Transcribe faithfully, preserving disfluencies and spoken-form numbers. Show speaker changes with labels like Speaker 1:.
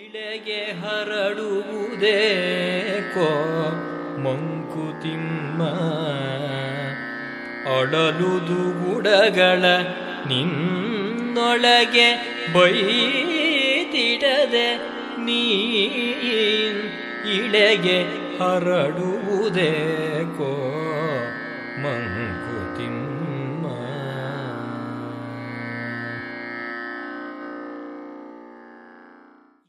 Speaker 1: ಇಳೆಗೆ ಹರಡುವುದೇಕೋ ಮಂಕುತಿಮ್ಮ ಅಳಲುದು ಗುಡಗಳ ನಿನ್ನೊಳಗೆ ಬೈತಿಡದೆ ನೀನ್ ಇಳೆಗೆ ಹರಡುವುದೇಕೋ ಮಂಕುತಿಮ್ಮ.